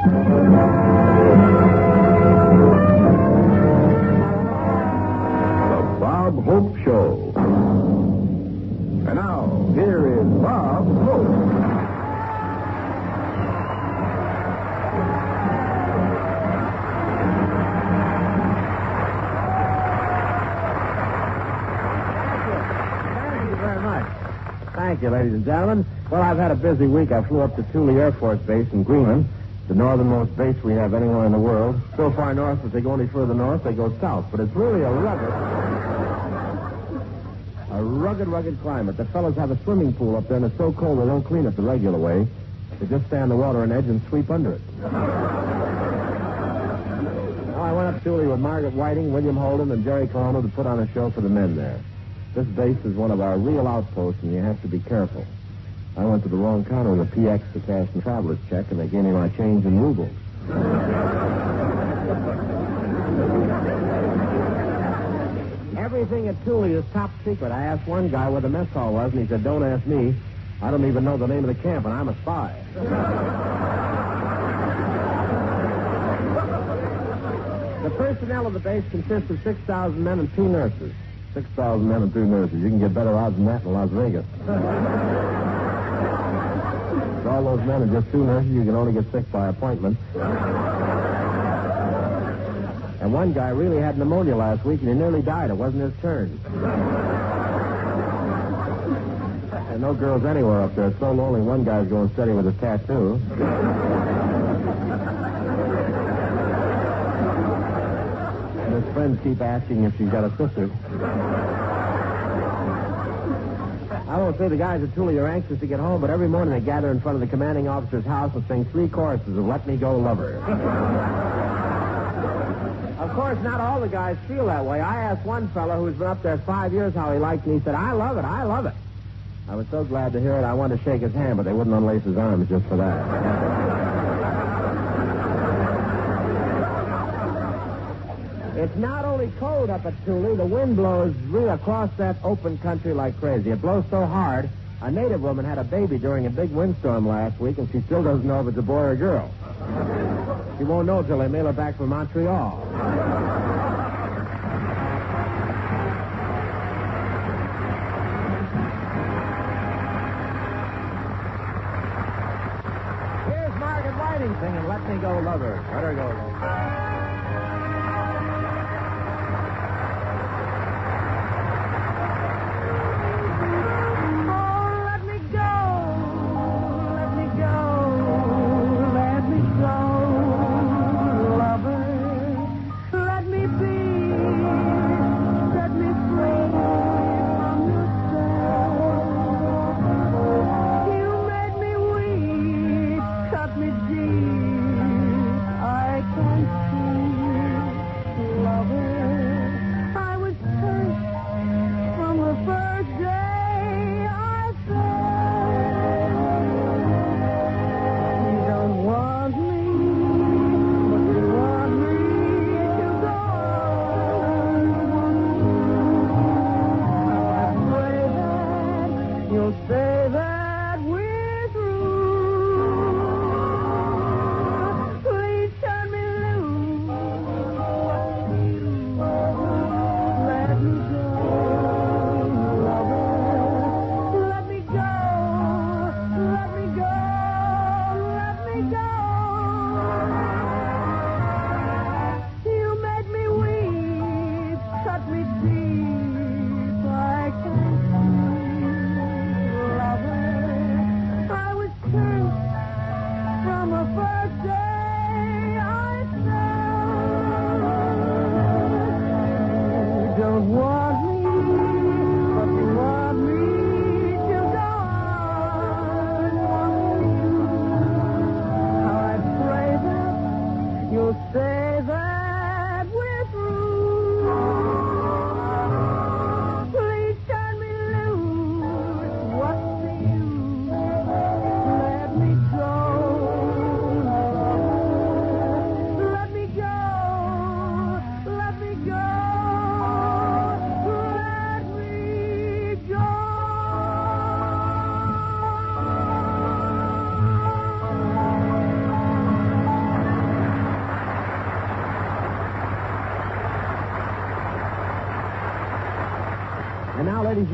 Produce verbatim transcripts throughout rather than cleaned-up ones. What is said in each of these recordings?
The Bob Hope Show. And now, here is Bob Hope. Thank you, ladies and gentlemen. Well, I've had a busy week. I flew up to Thule Air Force Base in Greenland, the northernmost base we have anywhere in the world. So far north, if they go any further north, they go south. But it's really a rugged, a rugged, rugged climate. The fellows have a swimming pool up there, and it's so cold they don't clean it the regular way. They just stand the water on edge and sweep under it. Well, I went up to Thule with Margaret Whiting, William Holden, and Jerry Colonna to put on a show for the men there. This base is one of our real outposts, and you have to be careful. I went to the wrong counter with a P X to cash and traveler's check, and they gave me my change in rubles. Everything at Thule is top secret. I asked one guy where the mess hall was, and he said, "Don't ask me. I don't even know the name of the camp, and I'm a spy." The personnel of the base consists of six thousand men and two nurses. six thousand men and two nurses. You can get better odds than that in Las Vegas. With all those men and just two nurses, you can only get sick by appointment. And one guy really had pneumonia last week, and he nearly died. It wasn't his turn. There are no girls anywhere up there. It's so lonely, one guy's going steady with his tattoo. And his friends keep asking if she's got a sister. I won't say the guys at Thule are anxious to get home, but every morning they gather in front of the commanding officer's house and sing three choruses of Let Me Go, Lover. Of course, not all the guys feel that way. I asked one fellow who's been up there five years how he liked it, and he said, "I love it, I love it." I was so glad to hear it, I wanted to shake his hand, but they wouldn't unlace his arms just for that. It's not only cold up at Thule, the wind blows really across that open country like crazy. It blows so hard, a native woman had a baby during a big windstorm last week, and she still doesn't know if it's a boy or a girl. She won't know till they mail her back from Montreal. Here's Margaret Whiting singing Let Me Go, Lover. Let her go.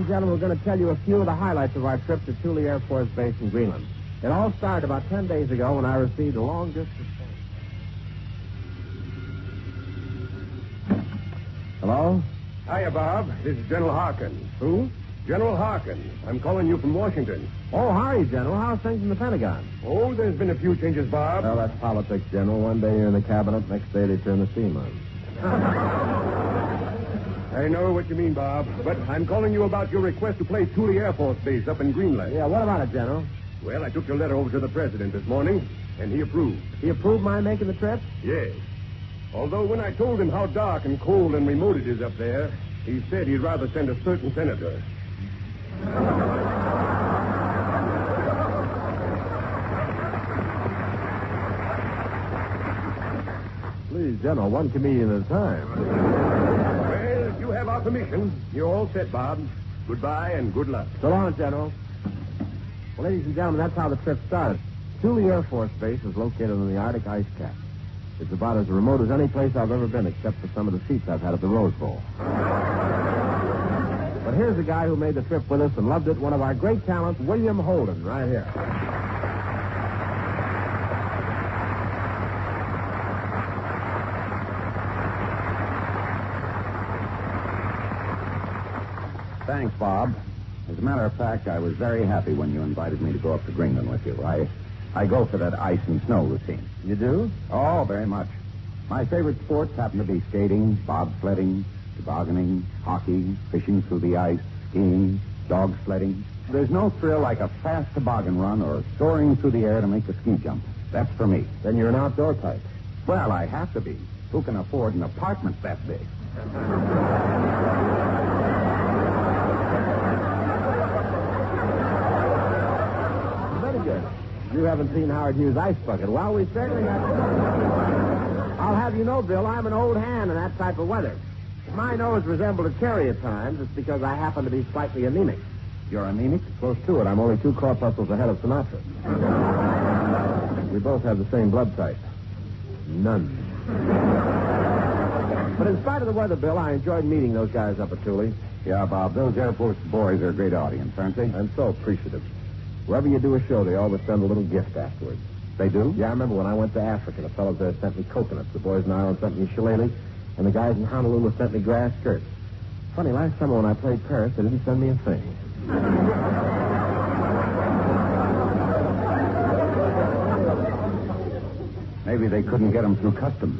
and gentlemen, we're going to tell you a few of the highlights of our trip to Thule Air Force Base in Greenland. It all started about ten days ago when I received a long-distance phone. Hello? Hiya, Bob. This is General Harkin. Who? General Harkin. I'm calling you from Washington. Oh, how are you, General? How's things in the Pentagon? Oh, there's been a few changes, Bob. Well, that's politics, General. One day you're in the cabinet, next day they turn the steam on. I know what you mean, Bob, but I'm calling you about your request to play Thule Air Force Base up in Greenland. Yeah, what about it, General? Well, I took your letter over to the president this morning, and he approved. He approved my making the trip? Yes. Although when I told him how dark and cold and remote it is up there, he said he'd rather send a certain senator. Please, General, one comedian at a time. Well, you have our permission. You're all set, Bob. Goodbye and good luck. So long, General. Well, ladies and gentlemen, that's how the trip started. Thule Air Force Base is located in the Arctic ice cap. It's about as remote as any place I've ever been, except for some of the seats I've had at the Rose Bowl. But here's a guy who made the trip with us and loved it, one of our great talents, William Holden, right here. Thanks, Bob. As a matter of fact, I was very happy when you invited me to go up to Greenland with you. I, I go for that ice and snow routine. You do? Oh, very much. My favorite sports happen to be skating, bobsledding, tobogganing, hockey, fishing through the ice, skiing, dog sledding. There's no thrill like a fast toboggan run or soaring through the air to make a ski jump. That's for me. Then you're an outdoor type. Well, I have to be. Who can afford an apartment that big? Very good. You haven't seen Howard Hughes' Ice Bucket. Well, we certainly have. I'll have you know, Bill, I'm an old hand in that type of weather. If my nose resembles a cherry at times, it's because I happen to be slightly anemic. You're anemic? Close to it. I'm only two corpuscles ahead of Sinatra. We both have the same blood type. None. But in spite of the weather, Bill, I enjoyed meeting those guys up at Thule. Yeah, Bob, those Air Force boys are a great audience, aren't they? I'm so appreciative. Wherever you do a show, they always send a little gift afterwards. They do? Yeah, I remember when I went to Africa, the fellows there sent me coconuts. The boys in Ireland sent me shillelagh, and the guys in Honolulu sent me grass skirts. Funny, last summer when I played Paris, they didn't send me a thing. Maybe they couldn't get them through customs.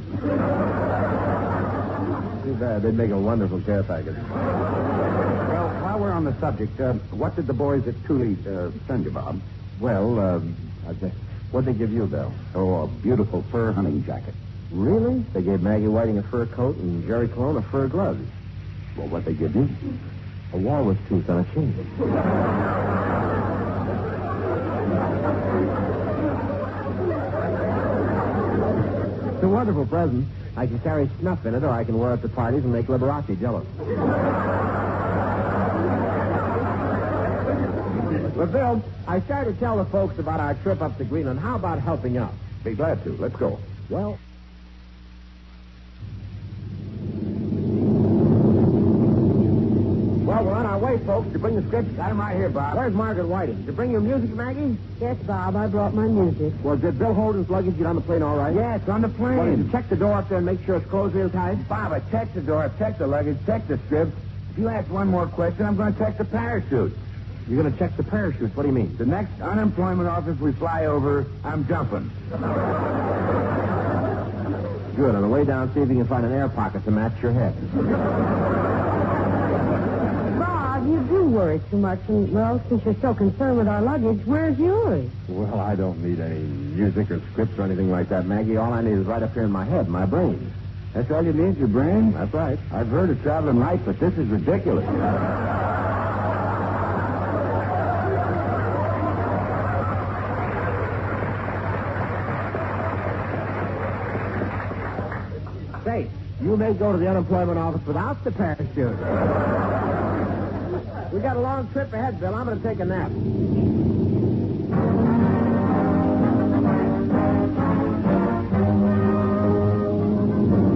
Too bad. They'd make a wonderful care package. Well, while we're on the subject, uh, what did the boys at Thule uh, send you, Bob? Well, um, I guess, what'd they give you, Bill? Oh, a beautiful fur hunting jacket. Really? They gave Maggie Whiting a fur coat and Jerry Cologne a fur gloves. Well, what'd they give you? A walrus tooth on a chin. It's a wonderful present. I can carry snuff in it, or I can wear it to parties and make Liberace jealous. But, Bill, I started to tell the folks about our trip up to Greenland. How about helping out? Be glad to. Let's go. Well... Well, we're on our way, folks. To bring the scripts. Got him right here, Bob. Where's Margaret Whiting? Did you bring your music, Maggie? Yes, Bob, I brought my music. Well, did Bill Holden's luggage get on the plane all right? Yeah, it's on the plane. Well, did you check the door up there and make sure it's closed real tight? Bob, I checked the door, I checked the luggage, checked the strips. If you ask one more question, I'm going to check the parachute. You're going to check the parachutes. What do you mean? The next unemployment office we fly over, I'm jumping. Good. On the way down, see if you can find an air pocket to match your head. Bob, you do worry too much. And, well, since you're so concerned with our luggage, where's yours? Well, I don't need any music or scripts or anything like that, Maggie. All I need is right up here in my head, my brain. That's all you need, your brain? That's right. I've heard of traveling light, but this is ridiculous. Say, you may go to the unemployment office without the parachute. We got a long trip ahead, Bill. I'm going to take a nap.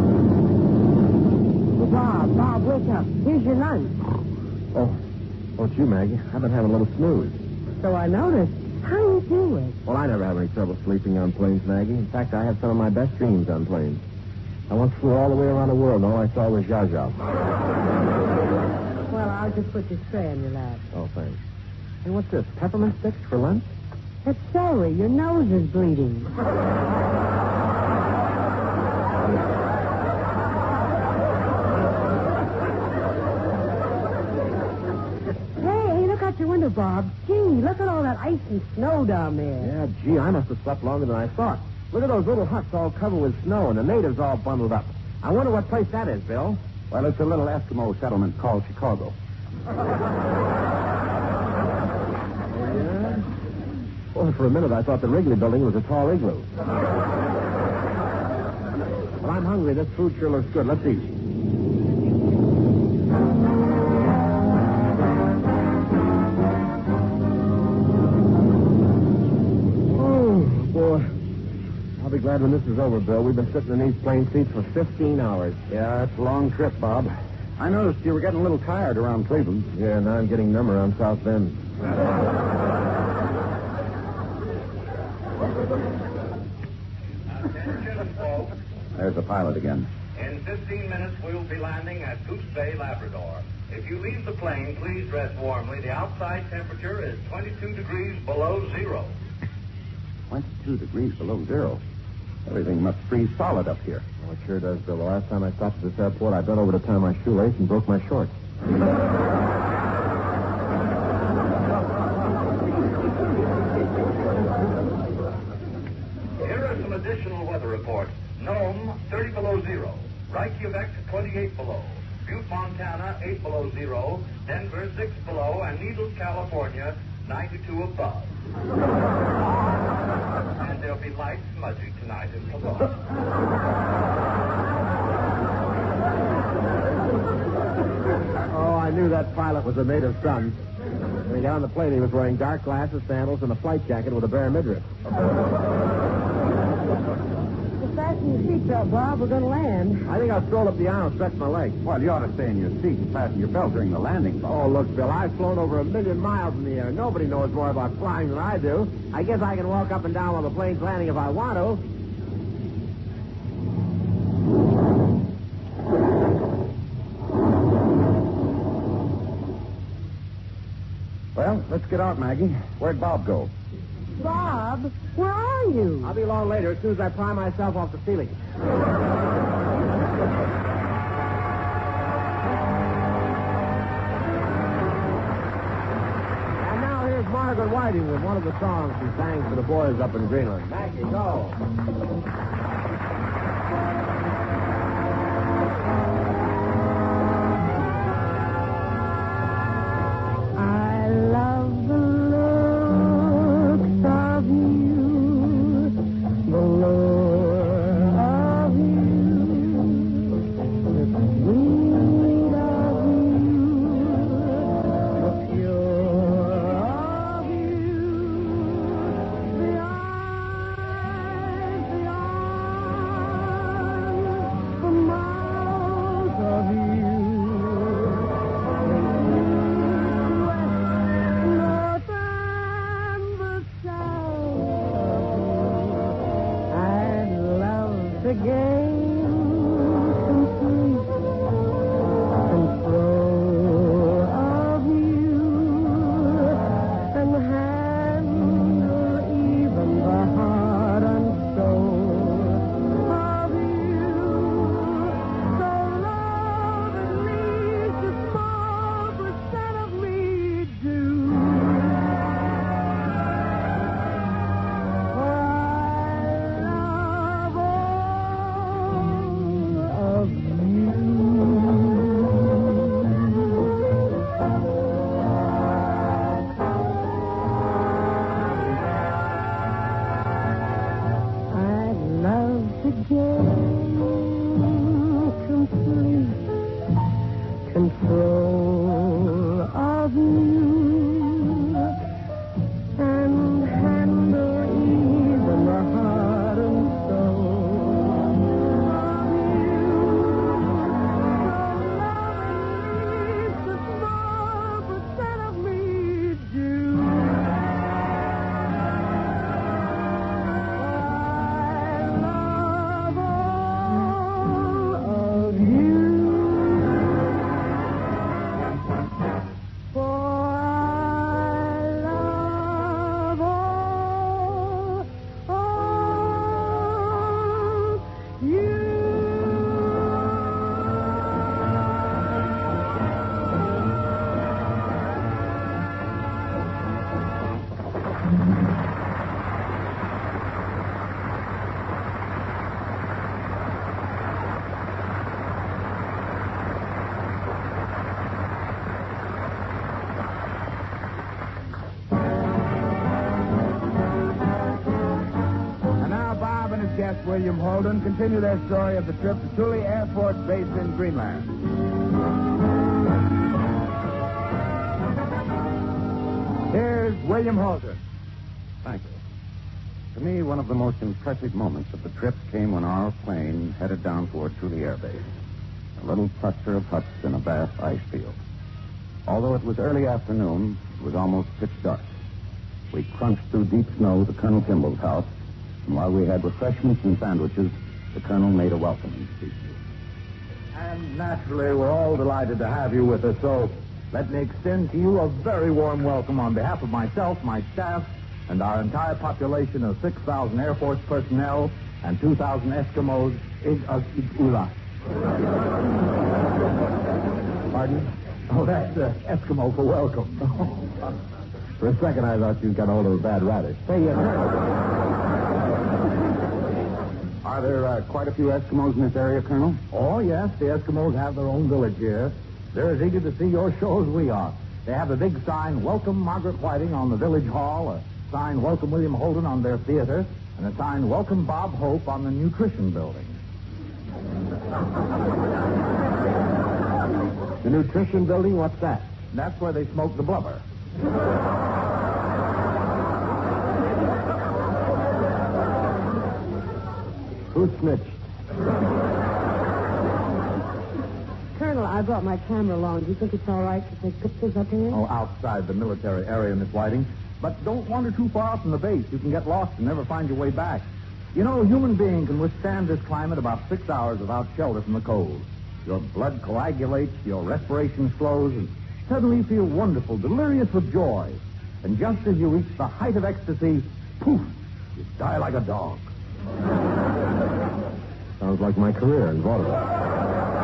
Bob, Bob, wake up. Here's your lunch. Oh, oh, about you, Maggie? I've been having a little snooze. So I noticed. How do you do it? Well, I never have any trouble sleeping on planes, Maggie. In fact, I have some of my best dreams on planes. I once flew all the way around the world, and all I saw was Zsa Zsa. Well, I'll just put this tray on your lap. Oh, thanks. Hey, what's this? Peppermint sticks for lunch? It's celery. Your nose is bleeding. Hey, look out your window, Bob. Gee, look at all that ice and snow down there. Yeah, gee, I must have slept longer than I thought. Look at those little huts all covered with snow and the natives all bundled up. I wonder what place that is, Bill. Well, it's a little Eskimo settlement called Chicago. Yeah? Well, for a minute I thought the Wrigley building was a tall igloo. Well, I'm hungry. This food sure looks good. Let's eat. Oh, boy. I'll be glad when this is over, Bill. We've been sitting in these plane seats for fifteen hours. Yeah, it's a long trip, Bob. I noticed you were getting a little tired around Cleveland. Yeah, now I'm getting numb around South Bend. Attention, folks. There's the pilot again. In fifteen minutes, we'll be landing at Goose Bay, Labrador. If you leave the plane, please dress warmly. The outside temperature is twenty-two degrees below zero. twenty-two degrees below zero. Everything must freeze solid up here. Oh, it sure does, Bill. The last time I stopped at this airport, I bent over to tie my shoelace and broke my shorts. Here are some additional weather reports. Nome, thirty below zero. Reykjavik, twenty-eight below. Butte, Montana, eight below zero. Denver, six below. And Needles, California, ninety-two above. And there'll be light smudging tonight in Cologne. Oh, I knew that pilot was a native son. When he got on the plane, he was wearing dark glasses, sandals, and a flight jacket with a bare midriff. Just fasten your seatbelt, Bob. We're going to land. I think I'll stroll up the aisle and stretch my legs. Well, you ought to stay in your seat and fasten your belt during the landing, Bob. Oh, look, Bill, I've flown over a million miles in the air. Nobody knows more about flying than I do. I guess I can walk up and down while the plane's landing if I want to. Well, let's get out, Maggie. Where'd Bob go? Bob, where are you? I'll be along later as soon as I pry myself off the ceiling. And now here's Margaret Whiting with one of the songs she sang for the boys up in Greenland. Maggie, go. I love the looks of you, the lure of you, the sweet of you, the pure of you, the eyes, the arms, the mouth of you. The game complete control of you and handle even the heart and soul of you. So love at least a small percent of me do. Control of you and handle even the heart and soul of you. So love at least a small percent of me guest William Holden continue their story of the trip to Thule Air Force Base in Greenland. Here's William Holden. Thank you. To me, one of the most impressive moments of the trip came when our plane headed down toward Thule Air Base, a little cluster of huts in a vast ice field. Although it was early afternoon, it was almost pitch dark. We crunched through deep snow to Colonel Kimball's house, and while we had refreshments and sandwiches, the Colonel made a welcoming speech. And naturally, we're all delighted to have you with us, so let me extend to you a very warm welcome on behalf of myself, my staff, and our entire population of six thousand Air Force personnel and two thousand Eskimos. Ig of Igula. Pardon? Oh, that's uh, Eskimo for welcome. For a second, I thought you'd got hold of a bad radish. Say, you Are there uh, quite a few Eskimos in this area, Colonel? Oh, yes, the Eskimos have their own village here. They're as eager to see your show as we are. They have a big sign, Welcome Margaret Whiting, on the village hall, a sign, Welcome William Holden, on their theater, and a sign, Welcome Bob Hope, on the nutrition building. The nutrition building? What's that? That's where they smoke the blubber. Who snitched? Colonel, I brought my camera along. Do you think it's all right to take pictures up here? Oh, outside the military area, Miss Whiting. But don't wander too far from the base. You can get lost and never find your way back. You know, a human being can withstand this climate about six hours without shelter from the cold. Your blood coagulates, your respiration slows, and suddenly you feel wonderful, delirious with joy. And just as you reach the height of ecstasy, poof, you die like a dog. Sounds like my career in vaudeville.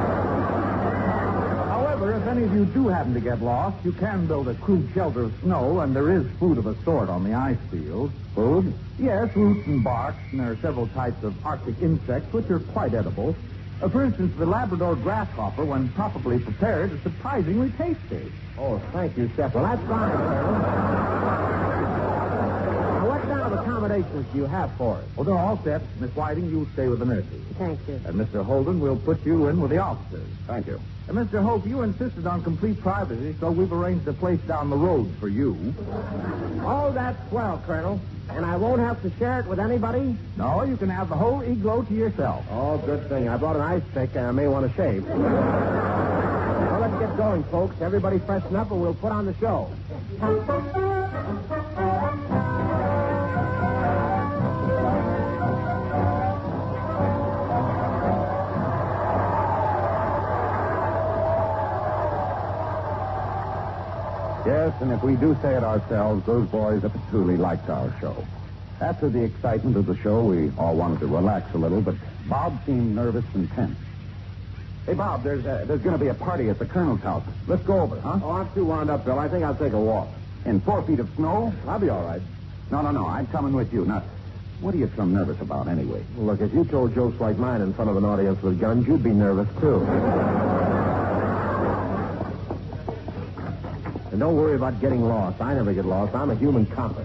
However, if any of you do happen to get lost, you can build a crude shelter of snow, and there is food of a sort on the ice field. Food? Yes, roots and barks, and there are several types of Arctic insects which are quite edible. Uh, for instance, the Labrador grasshopper, when properly prepared, is surprisingly tasty. Oh, thank you, Chef. Well, that's fine, Colonel. Now, what kind of accommodations do you have for us? Well, they're all set. Miss Whiting, you'll stay with the nurses. Thank you. And Mister Holden, we'll put you in with the officers. Thank you. And Mister Hope, you insisted on complete privacy, so we've arranged a place down the road for you. Oh, that's swell, Colonel. And I won't have to share it with anybody? No, you can have the whole igloo to yourself. Oh, good thing. I brought an ice pick, and I may want to shave. Well, let's get going, folks. Everybody freshen up, and we'll put on the show. Yes, and if we do say it ourselves, those boys up at Thule liked our show. After the excitement of the show, we all wanted to relax a little, but Bob seemed nervous and tense. Hey, Bob, there's uh, there's going to be a party at the Colonel's house. Let's go over, huh? Oh, I'm too wound up, Bill. I think I'll take a walk. In four feet of snow? I'll be all right. No, no, no. I'm coming with you. Now, what are you so nervous about anyway? Look, if you told jokes like mine in front of an audience with guns, you'd be nervous, too. And don't worry about getting lost. I never get lost. I'm a human compass.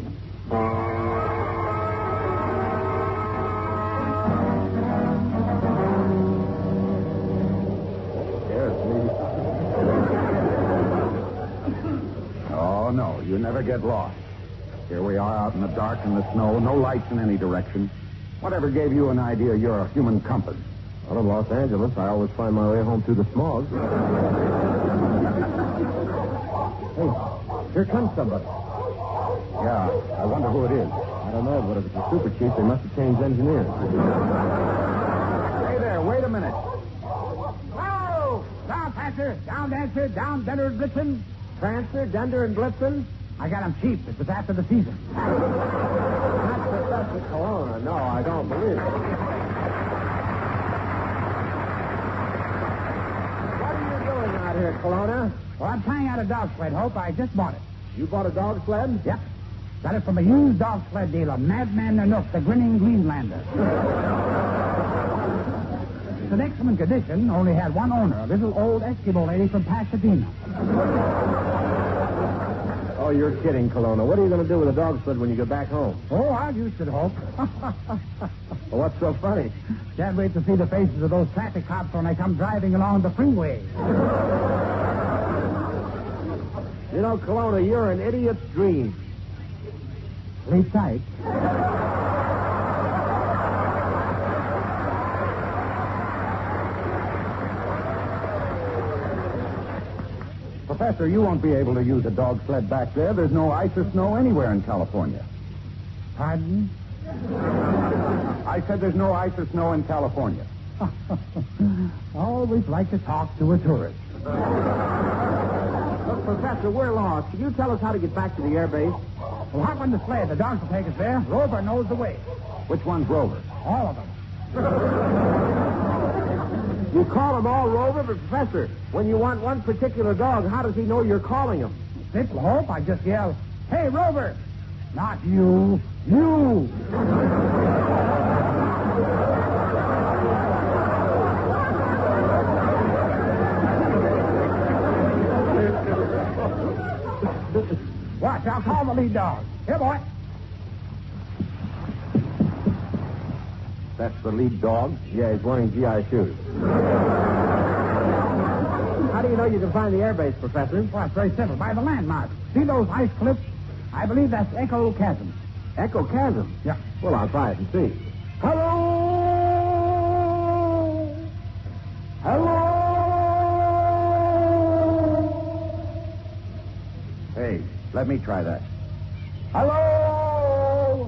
Oh, no. You never get lost. Here we are out in the dark and the snow, no lights in any direction. Whatever gave you an idea you're a human compass? Well, in Los Angeles, I always find my way home through the smog. Hey, here comes somebody. Yeah, I wonder who it is. I don't know, but if it's a super chief, they must have changed engineers. Hey there, wait a minute. Whoa! Down, Prancer! Down, Dancer! Down, Dunder and Blitzen! Prancer, Dunder, and Blitzen? I got them cheap. It was after the season. Not Professor Corona. No, I don't believe it. What are you doing out here, Corona? Well, I'm trying out a dog sled, Hope. I just bought it. You bought a dog sled? Yep. Got it from a used dog sled dealer, Madman Nanook, the grinning Greenlander. It's in excellent condition, only had one owner, a little old Eskimo lady from Pasadena. Oh, you're kidding, Colonna. What are you going to do with a dog sled when you get back home? Oh, I'll use it, Hope. Well, what's so funny? Can't wait to see the faces of those traffic cops when I come driving along the freeway. You know, Kelowna, you're an idiot's dream. Sleep tight. Professor, you won't be able to use a dog sled back there. There's no ice or snow anywhere in California. Pardon? I said there's no ice or snow in California. Always like to talk to a tourist. Look, Professor, we're lost. Can you tell us how to get back to the airbase? Well, hop on the sled. The dogs will take us there. Rover knows the way. Which one's Rover? All of them. You call them all Rover, but Professor, when you want one particular dog, how does he know you're calling him? Simple, Hope. I just yell, "Hey, Rover!" Not you. You! Watch, I'll call the lead dog. Here, boy. That's the lead dog? Yeah, he's wearing G I shoes. How do you know you can find the airbase, Professor? Well, it's very simple. By the landmark. See those ice cliffs? I believe that's Echo Chasm. Echo Chasm? Yeah. Well, I'll try it and see. Hello! Hello! Hey, let me try that. Hello!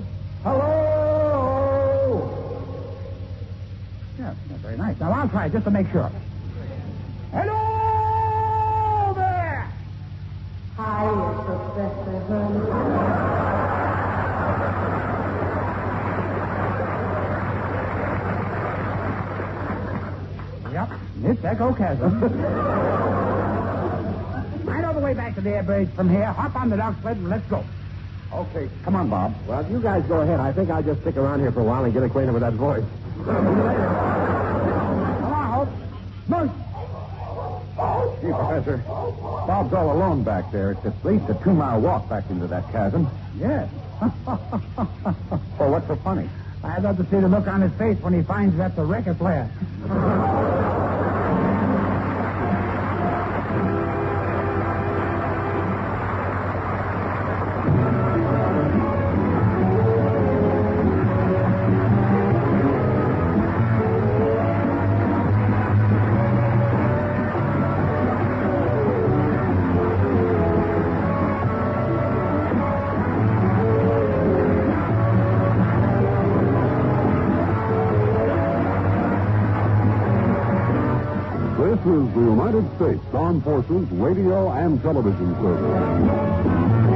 Hello! Yeah, that's very nice. Now, I'll try it just to make sure. Hello there! Hi, Professor Holmes. Yep, it's Echo Chasm. I know the way back to the airbase from here. Hop on the dog sled and let's go. Okay, come on, Bob. Well, if you guys go ahead, I think I'll just stick around here for a while and get acquainted with that voice. Come on, Hope. Moose. Gee, Professor, Bob's all alone back there. It's at least a two-mile walk back into that chasm. Yes. Oh, what's so funny? I'd love to see the look on his face when he finds that's a record player. This is the United States Armed Forces Radio and Television Service.